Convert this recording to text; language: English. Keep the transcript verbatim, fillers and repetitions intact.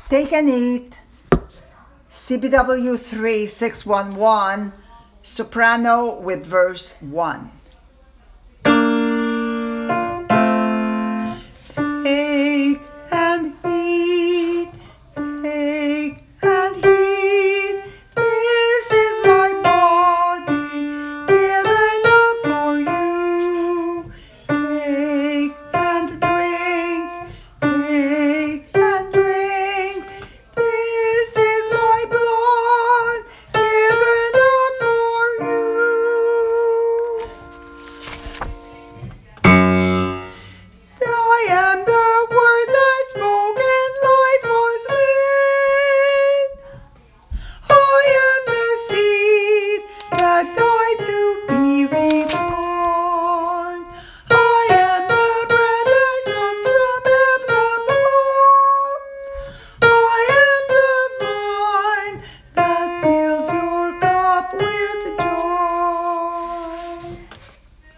Take an eight, C B W three six one one, soprano with verse one.